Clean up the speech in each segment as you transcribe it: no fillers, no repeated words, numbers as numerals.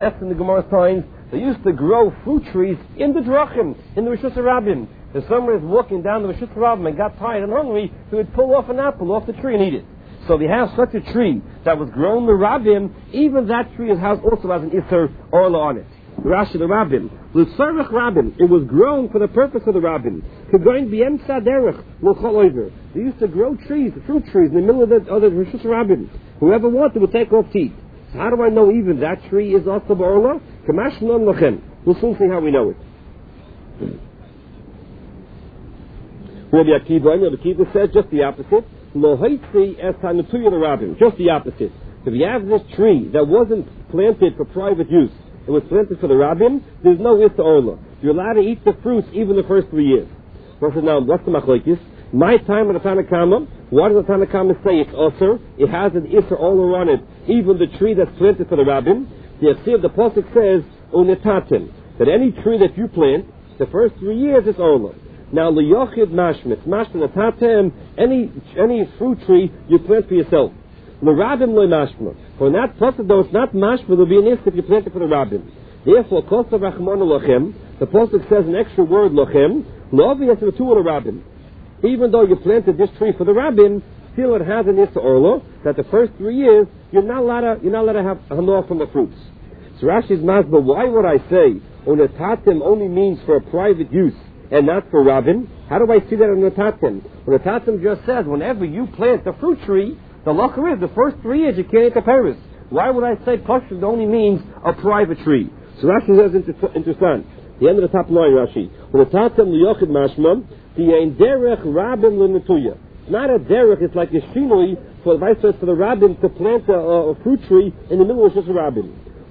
in the Gemara's times, they used to grow fruit trees in the drachim, in the Rishus Harabim. If someone is walking down the Rishus Harabim and got tired and hungry, he would pull off an apple off the tree and eat it. So if you have such a tree that was grown in the Rabbim, even that tree also has an Isser Orla on it. Rashi the Rabbim. L'tzarech Rabbim. It was grown for the purpose of the Rabbim. K'goyin b'yemtza derech l'chol over. They used to grow trees, fruit trees, in the middle of the Rishus Rabbim. Whoever wanted would take off teeth. So how do I know even that tree is also Orla? Kamash non lachem. We'll soon see how we know it. Rabbi Akiva said just the opposite. Lo haitzi es hanetuya l'Rabbim. Just the opposite. If you have this tree that wasn't planted for private use, it was planted for the Rabbim, there's no Issa Orla. You're allowed to eat the fruits even the first 3 years. Now, what's the machlokes? My time of the Tanakama, what does the Tanakama say? It's Osir. It has an Issa Orla on it, even the tree that's planted for the Rabbim. The Pasuk says, Unetatim, that any tree that you plant, the first 3 years is Orla. Now, liyochid mashmit, natatem, any fruit tree you plant for yourself. L'Rabbim lo mashma. For that pasuk, though it's not mashma, there'll be an if you plant it for the Rabbim. Therefore, kosav rachmanu lochem, the pasuk says an extra word lochem, lo'avi yasvatu l'Rabbim. Even though you planted this tree for the Rabbim, still it has an issa orla that the first 3 years you're not allowed to have hanor from the fruits. So Rashi's masba, why would I say unetatim only means for a private use and not for Rabbim? How do I see that in the Tatim? Well, the Tatim just says, whenever you plant a fruit tree, the lacha is the first 3 years you can't eat the peris. Why would I say Pashut only means a private tree? So Rashi says interesting. The end of the top line, Rashi. When the Tatim liyochid mashma, the ein derech Rabbim l'netuya. It's not a derech, it's like a shinui for the Rabbim to plant a fruit tree in the middle of just a Rabbim.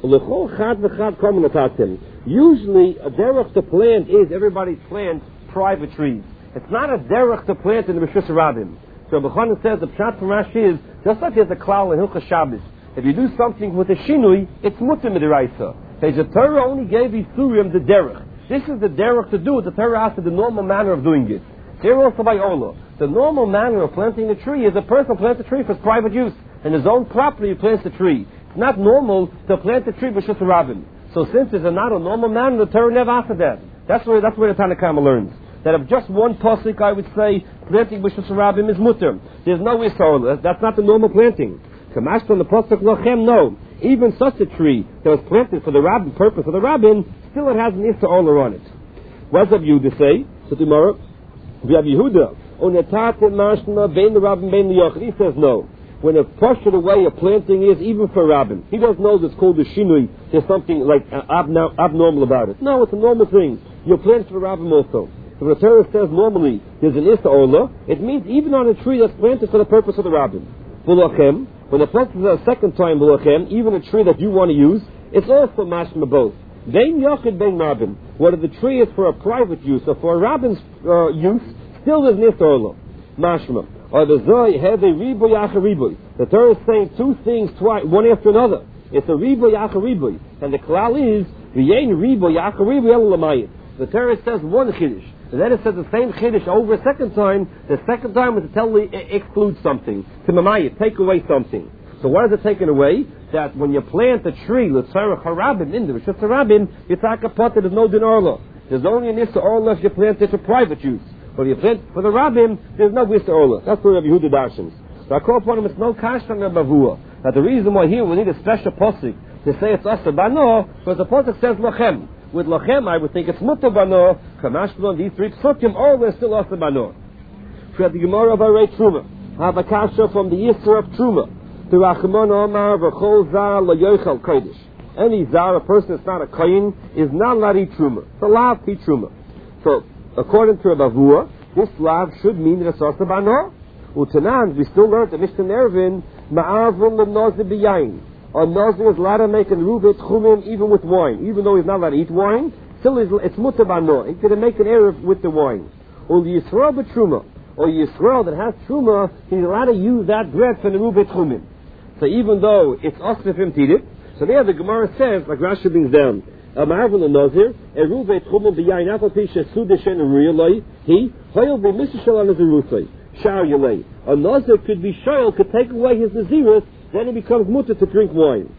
Usually, a derech to plant is everybody plants private trees. It's not a derech to plant in the Rishus Harabim. So B'chanan says the pshat from Rashi is just like there's a klal in Hilchas Shabbos. If you do something with a shinui, it's mutter midiraisa. The Torah only gave Yisurim the derech. This is the derech to do it. The Torah asked the normal manner of doing it. Here also by Orla. The normal manner of planting a tree is a person plants a tree for his private use. In his own property, he plants a tree. It's not normal to plant a tree B'Rishus Harabim. So since it's not a normal manner, the Torah never asked that. That's where the Tanakama learns. That if just one pasuk, I would say, planting B'Rishus Harabim is mutter. There's no Issa. That's not the normal planting. Kamash from the pasuk lochem, no. Even such a tree that was planted for the Rabbim, purpose of the Rabbim, still it has an Issa on it. What's Rabbi Yehuda say? So tomorrow, Rabbi Yehuda, Onetatim mashma bein the Rabbim bein the Yochid. He says no. When a portion away a planting is, even for Rabbim, he doesn't know it's called a shinui. There's something like abnormal about it. No, it's a normal thing. You plant for the Rabbim also. If the Torah says normally there's an Issa Orla, it means even on a tree that's planted for the purpose of the Rabbim. V'lochem, when the planted a second time v'lochem, even a tree that you want to use, it's also mashma both. Bein yochid bein Rabbim. Whether the tree is for a private use or for a Rabbim's use, still there's an Issa Orla. Mashma. Or the Zoy have a riboy yacha riboy. The Torah is saying two things twice, one after another. It's a riboy yacha riboy. And the klal is, v'yein riboy yacha riboy el lamayit. The Torah says one chiddush. And then it says the same chiddush over a second time. The second time is to tell exclude something. To mamayit, take away something. So what is it taken away? That when you plant a tree, l'tzarech harabim, in the Rishus Harabim, it's akapot, there's no din orla. There's only an issa orla if you plant it for private use. But if you plant for the Rabbim, there's no issa orla. That's where Rabbi Yehuda darshans. So I call upon him, it's no kash on the bavua. That the reason why here we need a special posik to say it's asa bano, because the posik says lochem. With lochem, I would think it's mutter bano, kamashblon, these 3 psukim, all they're still asa bano. For the Gemara of Arei Truma, have a kasha from the Yisra of Truma. The Rachman Omar v'chol zar layochel kodesh. Any zar, a person that's not a kohen, is not allowed to eat truma. It's allowed to eat truma. So, according to Rabavua, this lav should mean that it's asa bano. Utanan, we still learned the Mishnah Nervin, ma'arvun l'nozer b'yayin. A nozer is allowed to make an ruvet chumim even with wine. Even though he's not allowed to eat wine, still it's mutter bano. He's going to make an erev with the wine. Or the Yisrael b'truma. Or Yisrael that has truma, he's allowed to use that bread for the ruvet chumim. So even though it's asa for him to eat it, so there the Gemara says, like Rashi brings down, Ma'arvun l'nozer, eruvet chumim b'yayin afal pisha sudeshen uriyaloi, he, hoyel b'mishashel on azerusai. Shar A nazir could be shoyel, could take away his nazirus, then he becomes mutter to drink wine.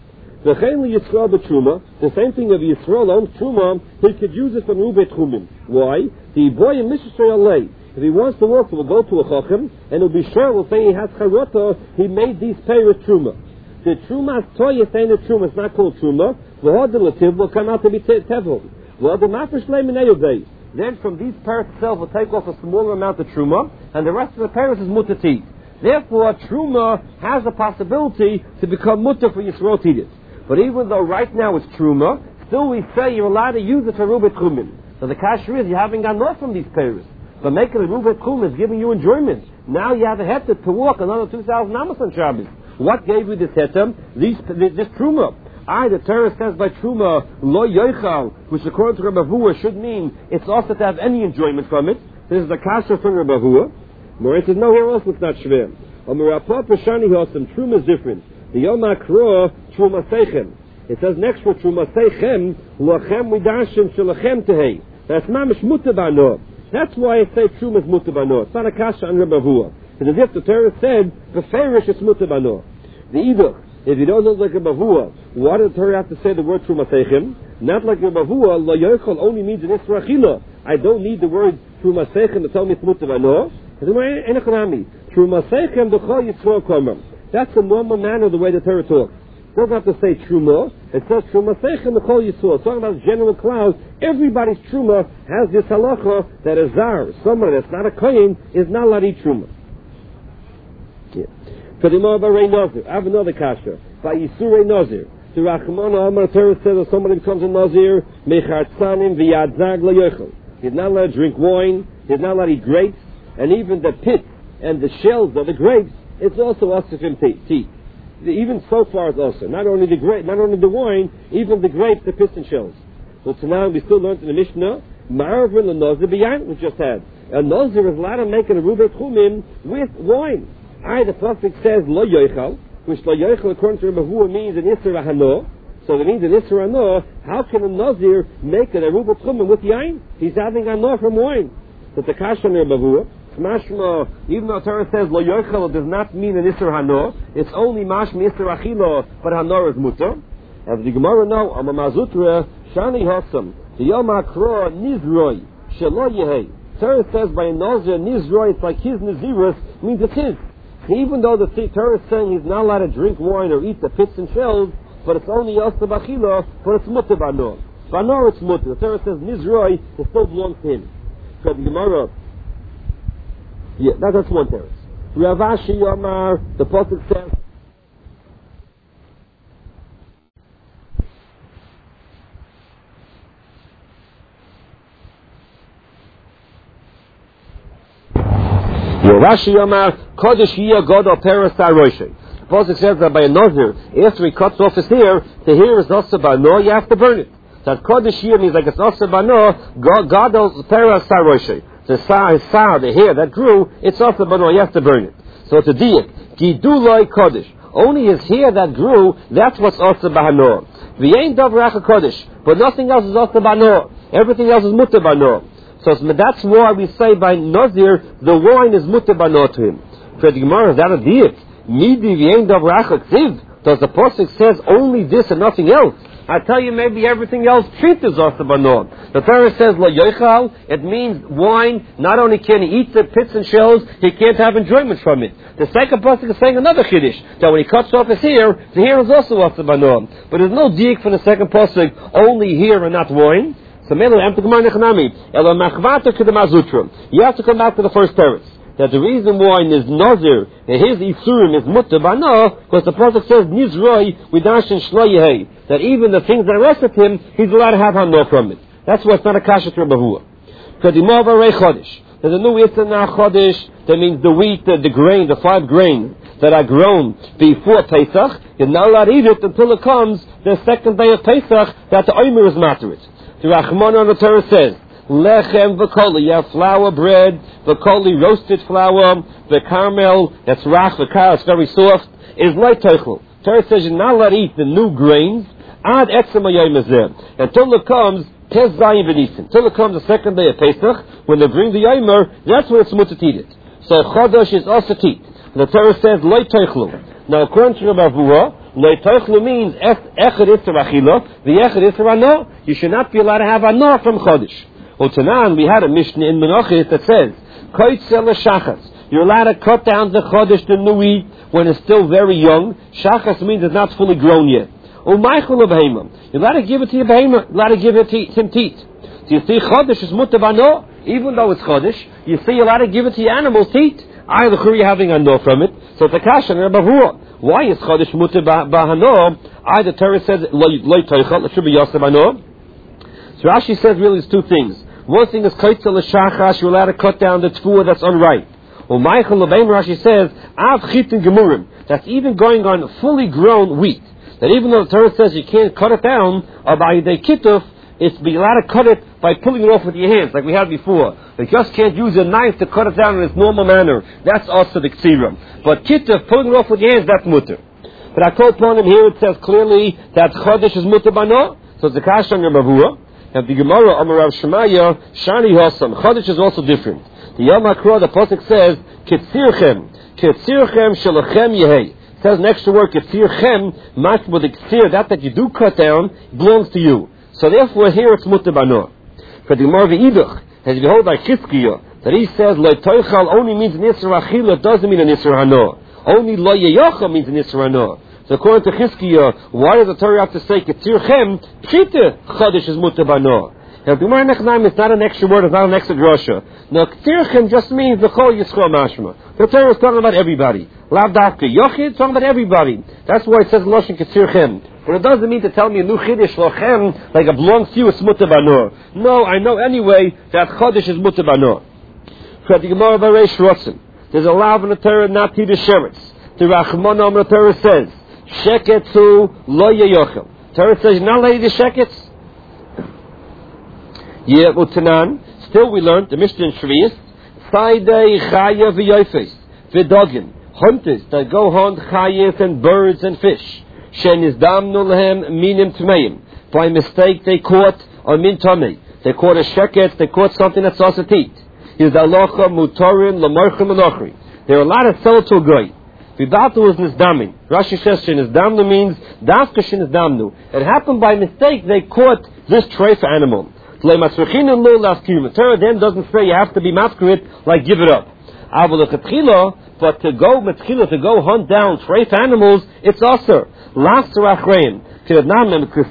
The same thing of Yisrael owns Truma, he could use it from Rubei Tchumim. Why? The boy in Mishnah, if he wants to work, he'll go to a Chacham, and he'll be sure, we'll say he has Charota, he made these pay with Truma. The Truma is Toya saying the Truma, it's not called Truma, the Hodelativ will come out to be Tevel. Well, the Mafish Leiminei. Then from these parrots itself will take off a smaller amount of Truma, and the rest of the parrots is Mutati. Therefore, Truma has a possibility to become Mutter for Yisrael Tidis. But even though right now it's Truma, still we say you're allowed to use it for Rubet Chumim. So the kasher is you haven't got enough from these parrots. But making a Rubet Chumim is giving you enjoyment. Now you have a heter to walk another 2,000 Amos on Shabbos. What gave you this heter? This Truma. The Torah says by Truma, Lo Yoichal, which according to Rabbi Hua should mean it's also to have any enjoyment from it. This is the kasher from Rabbi Hua. Moritz says, no, here also it's not shver. Amarapah Pashani Hosam, Truma is different. The Yom HaKro, Truma Seichem. It says next for Truma Seichem, Lachem Midashim Shalachem Tehei. That's Mamish Mutabano. That's why I say Truma is Mutabano. It's not a kasha on Rabbi Hua. It's as if the Torah said, Beferish is Mutabano. The Eiduch, if you don't look like Rabbi Hua, why did the Torah have to say the word Truma Seichem? Not like Rabbi Hua, Lo Yochel only means an Isra Achila. I don't need the word Truma Seichem to tell me it's Mutabano. Truma Seichem D'chol Yisrael Komer. That's the normal manner of the way the Torah talks. It doesn't have to say Truma. It says Truma Seichem D'chol Yisrael. It's talking about general clouds. Everybody's Truma has this halacha that a zar, someone that's not a kohen, is not allowed to eat Truma. For the Ma'av Rei Nazir, I have another kasha. By Yisurei Nazir. The Rachmana Amar Torah says that somebody becomes a Nazir, Mechartzanim V'yadzag L'yochel. He's not allowed to drink wine. He's not allowed to eat grapes. And even the pit and the shells of the grapes, it's also osifim teeth. Even so far it's also not only the grape, not only the wine, even the grapes, the pits and shells. So tonight we still learned in the Mishnah, Ma'arvin l'nozir b'yayin we just had. A nozir is allowed to make a rubei tchumim with wine. The pasuk says lo yoichal, which lo yoichal according to Rabbi Hua means an isra hano. So it means an isra hano. How can a nozir make a rubei tchumim with yayin? He's having hano from wine. But the kasha on Rabbi Hua. Mashma, even though Torah says lo yochel, it does not mean an isur hano. It's only mashma isur achilo, but hano is mutter. As the Gemara know, Amar Mazutra shani hasam the Yom HaKro nizroi shelo yehei. Torah says by a nazir nizroi, it's like his nazirus means it's his. Even though the Torah is saying he's not allowed to drink wine or eat the pits and shells, but it's only yosef achilo, but it's mutter bano. Bano it's mutter. The Torah says nizroi, it still belongs to him. So the Gemara. That's one terrace. Ravashi Yomar, the pasuk says, Ravashi Yomar, Kodesh Yiyah Godol Perasar Roshei. The pasuk says that by a nazir, after he cuts off his hair, the hair is also bano, you have to burn it. That Kodesh Yiyah means like it's also bano, Godol Perasar Roshei. The hair that grew, it's also bano, you have to burn it. So it's a diak. Giduloi kodesh. Only his hair that grew, that's what's also bano. V'yein davrach kodesh. But nothing else is also bano. Everything else is mutter bano. So that's why we say by Nazir, the wine is mutter bano to him. For the Gemara, is that a diak? Midi v'yein davrach ksiv. Does the pasuk says only this and nothing else? I tell you, maybe everything else treat is also bano. The Torah says lo yochal. It means wine. Not only can he eat the pits and shells, he can't have enjoyment from it. The second pasuk is saying another chiddush that when he cuts off his hair, the hair is also bano. But there's no diak for the second pasuk. Only hair and not wine. So you have to come back to the first terrace. That the reason why in his nazir and his isurim is mutter bano, because the pasuk says nizroi widashin shloyehei, that even the things that arrested him, he's allowed to have hano from it. That's why it's not a kasha to Rabbi Hua. Kadimov arei chodesh. There's a new itana chodesh. That means the wheat, the grain, the 5 grain that are grown before Pesach. You're not allowed to eat it until it comes the second day of Pesach that the omer is matter it. The Rachmana on the Torah says, Lechem v'koli, you have flour bread, v'koli roasted flour, the caramel, that's rach, the car, it's very soft, is light teichel. Torah says you're not allowed to eat the new grains, ad etzem hayom hazeh, until it comes Tes Zayin v'Nisan, until it comes the second day of Pesach, when they bring the yomer, that's when it's mutter to eat it. So chodesh is also teat. The Torah says light teichel. Now according to Rabbi Hua, Lo toichlu means echad isser achila, the echad isser ano. You should not be allowed to have ano from chodesh. Tanan, we had a Mishnah in Menachos that says, koitzel shachas. You're allowed to cut down the chodesh, the nui, when it's still very young. Shachas means it's not fully grown yet. Umaychul of behema. You're allowed to give it to your behema. You're allowed to give it to him teat. So you see, chodesh is mutar bano, even though it's chodesh. You see, you're allowed to give it to your animals teat. Either you're having ano from it. So it's a kasha and a bavua. Why is chodesh mutar bahano? Either Torah says loy toichal, it should be yosef ano. So Rashi says really it's two things. One thing is koitzel shachas. You're allowed to cut down the tfuah that's unripe. Well, Michael Lebeim Rashi says, Av chitin gemurim. That's even going on fully grown wheat. That even though the Torah says you can't cut it down, or by the kituf, it's be allowed to cut it by pulling it off with your hands, like we had before. You just can't use a knife to cut it down in its normal manner. That's also the ksiram. But kituf, pulling it off with your hands, that's mutter. But I told upon him here, it says clearly that chodesh is mutter bano. So it's the kasha on your mavua. And the Gemara, Amar Rav Shemaya, Shani Hossam. Chodesh is also different. The Yom HaKra, the Pasuk says, Ketzirchem shalachem yehei. It says next to word, Ketzirchem, match with the Ketzir, that you do cut down, belongs to you. So therefore, here it's mutar bano. For the Gemara V'idach, as you hold by Chizkiah, that he says, Lo toichal only means Nisr Achila, doesn't mean a Nisr Hano. Only Lo Yeyocha means a Nisr Hano. So according to Chizkiah, why does the Torah have to say, Ketzirchem, Pshita, Chodesh is mutar bano? Now, the Gemara Nechnaim is not an extra word, it's not an extra drasha. Now, K'tirchem just means the Chol Yisrael Mashma. The Torah is talking about everybody. Lav Dafka Yochid is talking about everybody. That's why it says Loshen K'tirchem. But it doesn't mean to tell me a new Chiddush Lochem, like it belongs to you, it's mutar bano. No, I know anyway that Chodesh is mutar bano. For the Gemara Bareish Rotzen, there's a lav in the Torah not to the Sheretz. The Rachmana on the Torah says, Sheketzu Lo Yeyochel. Torah says, you're not allowed to eat the Sheketz. Yeah, Utanan. Still, we learned the Mishnah in Shvius. Saidei Chaya v'Yofes v'Dogin. Hunters that go hunt chayes and birds and fish. Shen is damnu lehem minim tmeim. By mistake, they caught a min tamei. They caught a sheket. They caught something that's also teat. Is alocha mutorin lamarchim alochri. They're allowed to sell it to a guy. V'datu is nisdamin. Rashi says shen is damnu means dafka shen is damnu. It happened by mistake. They caught this treif animal. The Torah then doesn't say you have to be mafkarit, like give it up. But to go hunt down treif animals, it's also last rachrein. You're not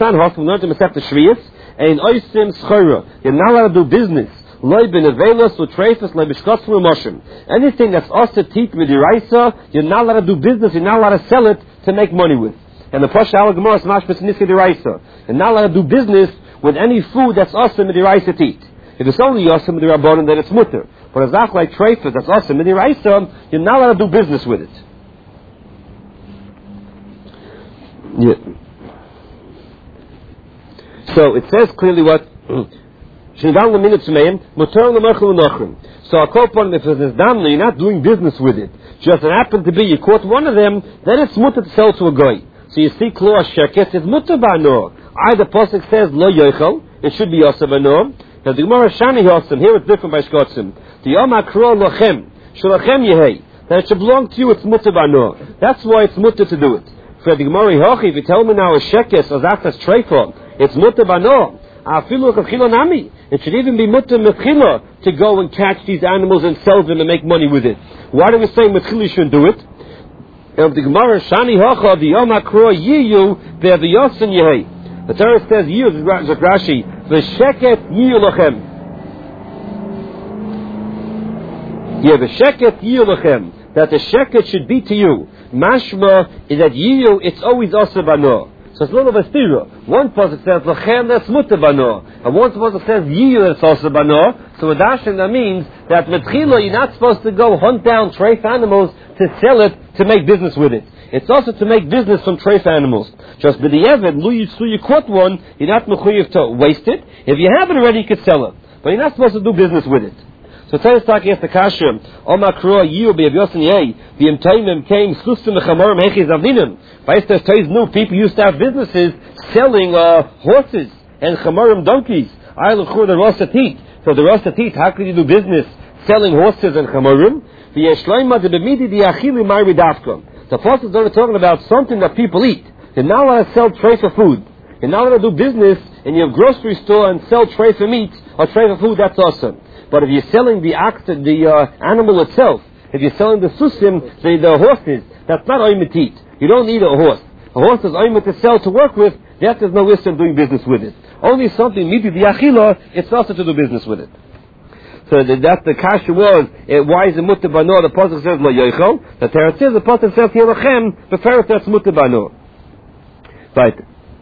allowed to do business. Anything that's also teeth with deraisa, you're not allowed to do business. You're not allowed to sell it to make money with. And the Pasha Al Gemara is mashmas niska deraisa. You're not allowed to do business with any food that's awesome in the rice to eat. If it's only awesome in the rabbanon, then it's mutter. But it's not like treifas that's awesome in the rice, you're not allowed to do business with it. Yeah. So it says clearly what so a couple if it's done, you're not doing business with it. Just it happened to be you caught one of them, then it's mutter to sell to a guy. So you see, Kloa Sheket is mutter bano. Either Pasuk says Lo Yochel, it should be Yosef bano. Now the Gemara Shani Yosef, here it's different by Shkotzim. The Yom HaKro Lochem, Shalachem Yehei, that it should belong to you, it's mutter bano. That's why it's mutter to do it. For the Gemara Hochi, if you tell me now a Shekes or Zachas Treifon, it's mutter bano. Afilu Chachilo Nami. It should even be mutter Mechila to go and catch these animals and sell them and make money with it. Why do we say Mechila shouldn't do it? And the Gemara Shani Hocha, the Yom HaKro Yiyu, the Yosin Yehei. The Torah says, Yiyu, Rashi, V'sheket Yiyu Lochem. Yeah, V'sheket Yiyu Lochem. That the sheket should be to you. Mashma is that Yiyu, it's always also bano. So it's a little bit stira. One pasuk says, Lochem, that's mutter bano. And one pasuk says, Yiyu, that's also bano. So with Dashan, that means that Metchila, you're not supposed to go hunt down treif animals to sell it, to make business with it. It's also to make business from treif animals. Just by the Evid, you caught one, you're not mechuyev to waste it. If you have it already, you could sell it. But you're not supposed to do business with it. So Tzayis talking against the Kashem, Oma Kroa Yiu Be'avyosin Yei, the Imtaimim came, Sustim Mechamorim Hechiz Avinim. By Esther Tzayis knew people used to have businesses selling horses and Chamorim donkeys. I look for the Rosatit. So the Rosatit, how could you do business selling horses and Chamorim? The Yeshloima, the Bemidi, the Achili Mari Dafkom. The apostles are talking about something that people eat. You're not allowed to sell treifa food. You're not allowed to do business and you have grocery store and sell treifa meat or treifa food, that's awesome. But if you're selling the animal itself, if you're selling the susim, the horses, that's not oimetit. You don't need a horse. A horse is oimet to sell, to work with, that there's no issue in doing business with it. Only something, maybe the achila, it's also to do business with it. So that's the kasha was, why is it mutter bano? The pasuk says lo yochel. The Torah says, the pasuk says here lachem, the Torah says mutter bano. Right.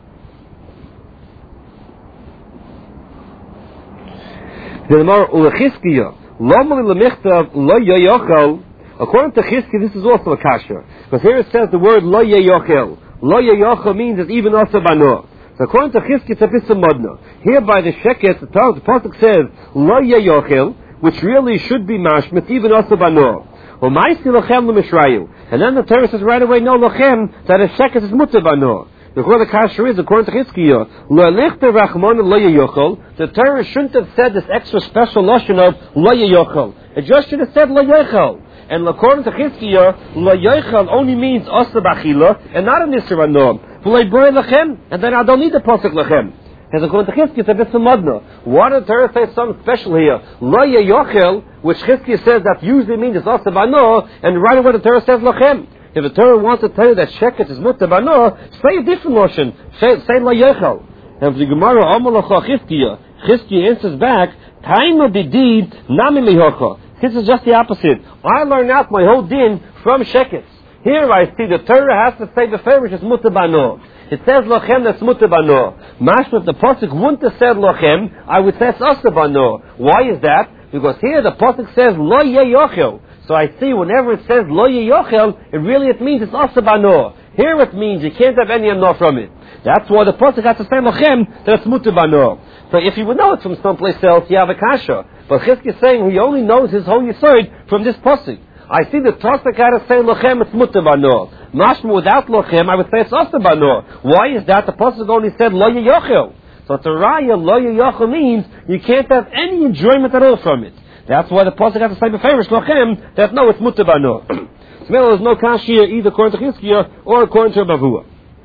The Gemara ulechizkiya lomali lemichtav lo yochel. According to Chizkiya, this is also a kasha, because here it says the word lo yochel. Lo yochel means it's even also bano. So according to Chizkiya, it's a bit modna. Here by the Sheket, the pasuk says lo yochel, which really should be mashmet, even also bano. And then the Torah says right away, no lochem, that a Sheket is mutter bano. The kasha is, according to Chizkiya, lo lichter rachmon lo yochel. The Torah shouldn't have said this extra special notion of lo yochel. It just should have said lo yochel. And according to Chizkiya, lo yochel only means asa b'achila and not an isra no. And then I don't need the pasuk lachem. Because according to Chizkiya, it's a bit modna. Why did the Torah say something special here? Lo yochel, which Chizkiya says that usually means it's asa b'ano, and right away the Torah says lachem. If the Torah wants to tell you that sheket is mutter b'ano, say a different notion. Say lo yochel. And the Gemara Amalacha Chizkiya answers back, Taima b'did nami mihocha. This is just the opposite. I learn out my whole din from shekets. Here I see the Torah has to say the farish is mutter bano. It says lochem, that's mutter bano. Mashma, if the pasuk wouldn't have said lochem, I would say it's asa bano. Why is that? Because here the pasuk says lo yochel. So I see whenever it says lo yochel, it means it's asa bano. Here it means you can't have any anor from it. That's why the pasuk has to say lochem, that it's mutter bano. So if you would know it from someplace else, you have a kasha. But Chizkiya is saying he only knows his whole yesod from this pasuk. I see the Tosfos had to say lochem, it's mutter bano. Mashma, without lochem, I would say it's asa bano. Why is that? The pasuk only said lo yochel. So to raya, lo yochel means you can't have any enjoyment at all from it. That's why the pasuk has to say beferish lochem, that no, it's mutter bano. So there's no kasha here either according to Chizkiya or according to Bavua.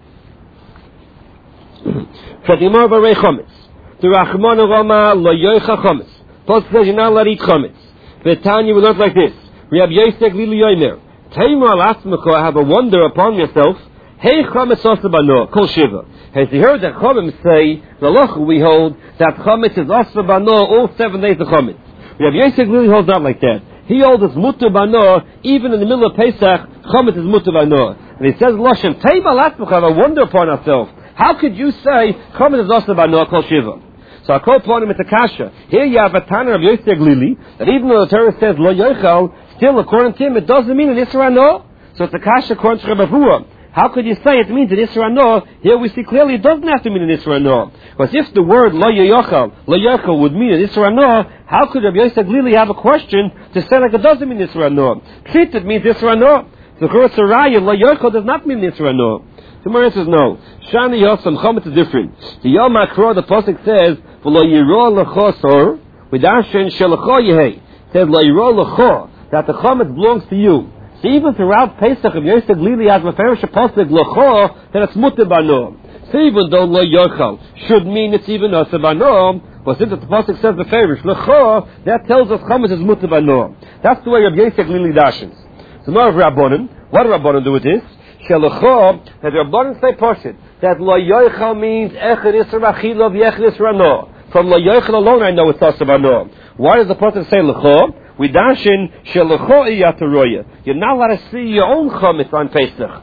Fadimar barei chometz. The Rachmana Rama lo yocha chometz. Pasuk says you're not allowed to eat chometz. V'tanya we learned like this. Reb Yosef Lili Yomer. Taimar al-asmeko, have a wonder upon yourself. Hey chometz asa bano, kol shiva. Has he heard that chometz say, the loch we hold, that chometz is asa bano all 7 days of chometz. Reb Yosef Lili holds out like that. He holds it's mutter bano, even in the middle of Pesach, chometz is mutter bano. And he says, Loshem, Taimar al-asmeko, have a wonder upon ourselves. How could you say, chometz is asa bano, kol shiva? So I call upon him at the kasha. Here you have a Tana of Yosef Glili, that even though the Torah says lo yochel, still according to him it doesn't mean an Isra no. So it's a kasha according to Rebbe Vua. How could you say it means an Isra no? Here we see clearly it doesn't have to mean an Isra no. Because if the word lo yochel would mean an Isra no, how could Rabbi Yosef Glili have a question to say like it doesn't mean Isra no? Treat it means Isra no. So according to Raya, lo yochel does not mean Isra no. The Gemara says no. Shani Yosam Chometz is different. The Yom HaKro, the pasuk says, "V'lo yiro lecho sor," v'darshen shelecho yehei. Says lo yiro lecho, that the chometz belongs to you. So even throughout Pesach, if Yosef Glili has meferish a pasuk lecho, then it's mutter bano. So even though lo yochel should mean it's even asa bano, but since the pasuk says meferish lecho, that tells us chometz is mutter bano. That's the way Rabbi Yosef Glili dashes. So now of Rabbanan, what do Rabbanan do with this? Shelecho, that Rabbanan say poshit, that lo yochel means echad isra achila v'echad isra no. From lo yochel alone I know it's asa bano. Why does the pasuk say lecho? We dashin shelecho iyataroya. You're not allowed to see your own chometz on Pesach.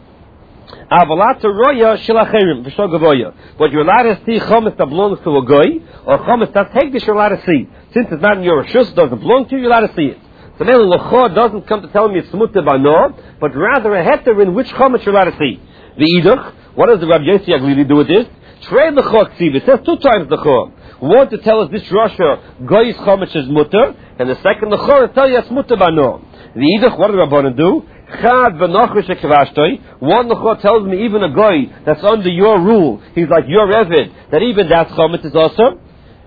Avalataroya shelacherim v'shol gavoya. But you're allowed to see chometz that belongs to a goy, or chometz that's hegdish you're allowed to see. Since it's not in your reshus, doesn't belong to you, you're allowed to see it. So now lecho doesn't come to tell me it's mutter bano, but rather a heter in which chometz you're allowed to see. The idach, what does the Rabbi Yosef Glili do with this? Trey lecho ksiv. It says 2 times lecho. One to tell us this Rasha goy's chometz is mutter, and the second lecho to tell you it's mutter bano. The idach, what do the Rabbanan do? Chad v'nochrish ekvashtoi. One lecho tells me even a goy that's under your rule, he's like your eved, that even that chometz is also.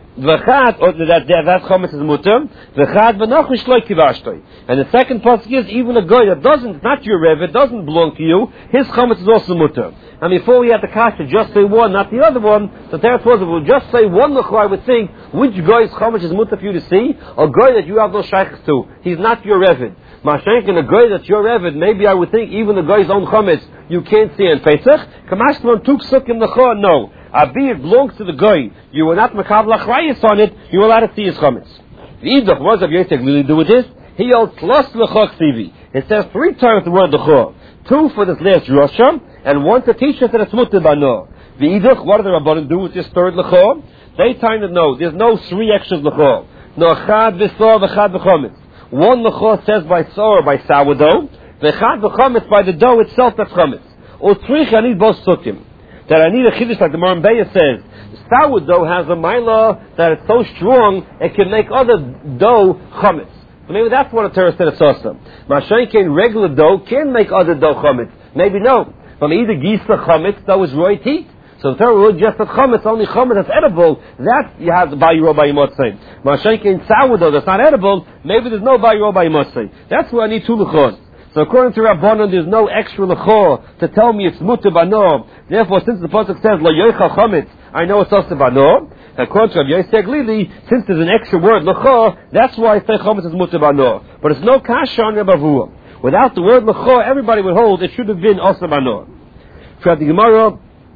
V'chad, or that chometz is mutter. V'chad v'nachu shloi kivashtoi. And the second pasuk is, even a guy that doesn't, not your rev, it doesn't belong to you, his chometz is also mutter. And before we had the kasha, just say one, not the other one. So therefore, if we'll just say one l'chor, I would think, which guy's chometz is mutter for you to see? A guy that you have no shaykhs to. He's not your revid. Mashenkin, a guy that's your revid, maybe I would think even the guy's own chometz, you can't see in Pesach. Kamashman tuk sukkim l'chor, no. Abir belongs to the guy. You were not makabel achrayis on it. You were allowed to see his chometz. V'idach, what does Rabbi Yosef really do with this? He holds tlos l'chor ksivi. It says 3 times the word l'chor. 2 for this last drasha, and 1 to teach us that it's mutter bano. V'idach, what do the Rabbanim do with this third l'chor? They kind of know. There's no 3 extras l'chor. No chad v'sor v'chad v'chometz. 1 l'chor says by sor, by sourdough. V'chad v'chometz by the dough itself, that's chometz. Or 3 I need both sukkim. That I need a chiddush like the Marambeya says. Sourdough has a milah that it's so strong it can make other dough chometz. So maybe that's what a Torah said it's awesome. Mashenkin regular dough can make other dough chometz. Maybe no. But either gisa chometz, dough is roy teeth. So the Torah will just that chometz, only chometz that's edible, that you have the bayiro by motzei. Mashenkin sourdough that's not edible, maybe there's no bayiro by motzei. That's where I need 2 l'chors. So according to Rabbanon, there's no extra l'chor to tell me it's mutter bano. Therefore, since the pasuk says lo yochal chometz, I know it's also bano. According to Rabbi Yosef Glili, since there's an extra word l'chor, that's why I say chometz is mutter bano. But it's no kasha on Rabbi Avua. Without the word l'chor, everybody would hold it should have been also bano. For the Gemara,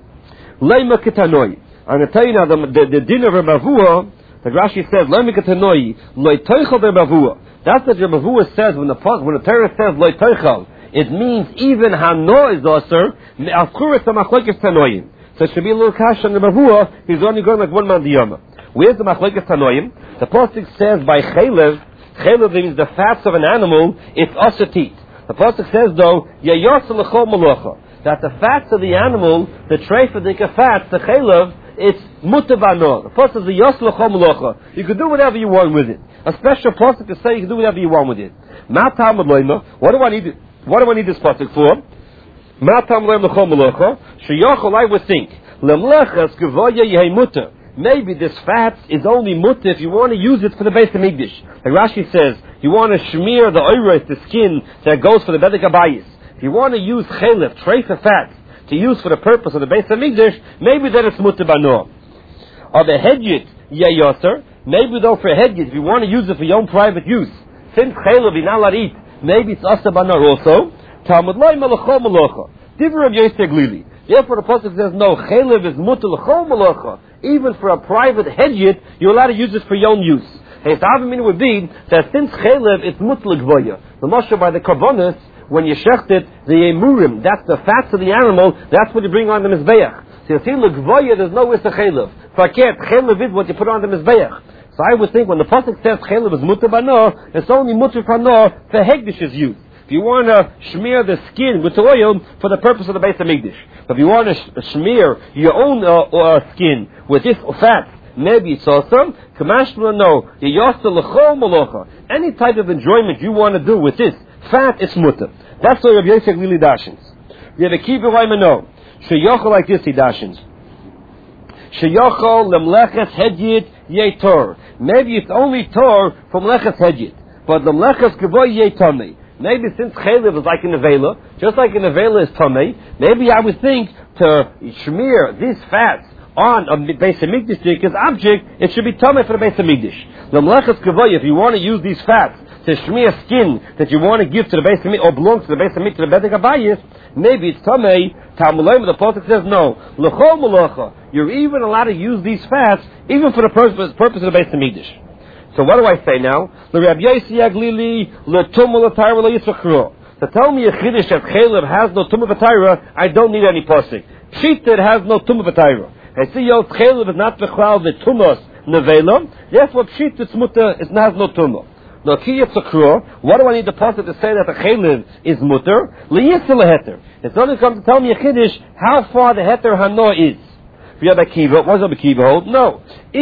leima ketanoi. I'm going to tell you now the din of Rabbi Avua. The Rashi says leima ketanoi lo toichal Rabbi Avua. That's what Rabbi Avua says when the Torah says lo toichal. It means even hano is aser. Alkuris hamachlokes tanoim. So it should be a little kasha on Rabbi Avua. He's only going like one man diyama. Where's the machlokes tanoim? The pasuk says by chaylev. Chaylev means the fats of an animal. It's aser teat. The pasuk says though yayos l'chol malacha. That the fats of the animal, the treifadika fats, the chaylev, it's mutter bano. The pasuk says yayos l'chol malacha. You can do whatever you want with it. A special pasuk to say you can do whatever you want with it. Matam loima. What do I need this pasuk for? Matam loima l'chol malacha. Sheyachol I would think lemlechas gevaya yehei mutter. Maybe this fat is only mutter if you want to use it for the Beis Hamikdash. Like Rashi says, you want to shmear the oiros, the skin that goes for the Bedek Abayis. If you want to use chelef, treifa fat, to use for the purpose of the Beis Hamikdash, maybe then it's mutter bano. Or the hedyet yayoser. Maybe though for a hedyet, if you want to use it for your own private use, since chelef you're not allowed to eat, maybe it's asa bano also. Talmud loy malachol malacha. Divra of Yosef Glili. Therefore the pasuk says no, chelef is mutter l'chol malacha. Even for a private hedyet, you're allowed to use it for your own use. And the other meaning would be that since chelef it's mutter l'gvoya. The mashal by the karbonis, when you shecht it, the emurim, that's the fats of the animal, that's what you bring on the mizbeach. So you see l'gvoya, there's no issa chelef. Faket, chelef is what you put on the mizbeach. So I would think when the pasuk says chelef is mutter bano, it's only mutter bano for hegdish's use. If you want to smear the skin with oil for the purpose of the Beis Hamikdash, but if you want to smear your own skin with this fat, maybe it's awesome. Kamashma no, any type of enjoyment you want to do with this fat is mutter. That's what Rabbi Yosef really dashins. You have to keep it right no. Sheyochol like this he dashins. Sheyochol lemleches hedyet ye tor. Maybe it's only tor from leches hedyet, but lemleches kavoy ye tamei. Maybe since chaylev is like in nevela, just like in nevela is tamei, maybe I would think to smear these fats on a Beis Hamikdash as object, it should be tamei for the Beis Hamikdash. Lemleches kavoy, if you want to use these fats to smear skin that you want to give to the Beis Hamikdash or belongs to the Beis Hamikdash, to the Bedek Abayis, maybe it's tamei. Talmud the pasuk says no. L'chol malacha. You're even allowed to use these fats even for the purpose of the Beis Hamikdash. So what do I say now? To tell me a chiddush that chaylev has no tumah v'tayra, I don't need any pasuk. Pshita it has no tumah v'tayra. I see your chaylev is not v'chal v'tumos nevela. Therefore pshita it's mutter, it has no tumah. No kiyat sakro. What do I need the pasuk to say that the chaylev is mutter? Liyisel heter. It's only come to tell me a chiddush how far the heter hano is. Rabbi Akiva, what does Rabbi Akiva hold? No.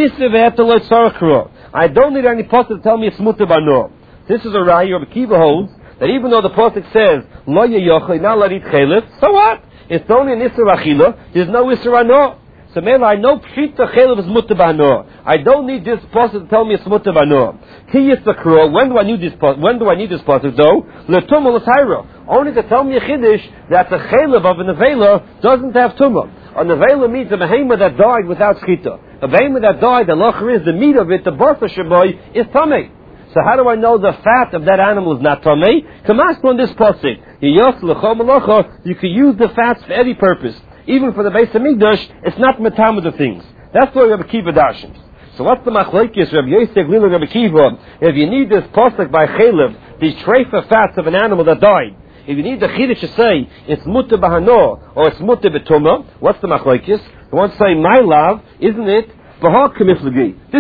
I don't need any pasuk to tell me it's mutter bano. This is a rahi Rabbi Akiva holds that even though the pasuk says lo yeyochel not let eat chelef, so what? It's only an isser achila. There's no isser ano. So maybe I know Pshita Chelev is Mutter B'Hanor. I don't need this pasuk to tell me it's Mutter B'Hanor. Ki Yisakro, when do I need this pasuk though? L'tumah l'tayra. Only to tell me a Chiddush that the Chelev of a Nevela doesn't have Tumah. A Nevela means a Behemah that died without Schita. A Behemah that died, the Locher is, the meat of it, the Bartha Shaboy, is Tameh. So how do I know the fat of that animal is not Tameh? Kamash on this pasuk. You can use the fats for any purpose. Even for the Beis Hamikdash, it's not Matam of the things. That's why Rabbi Kiva dashes. So what's the machlokes, Rabbi Yosef, Lila, Rabbi Kiva? If you need this pasuk by Chelev, these treifa fats of an animal that died, if you need the Chiddush to say it's Mutter B'Hanor or it's Mutter B'Tumah, what's the machlokes? The one say, my love, isn't it? This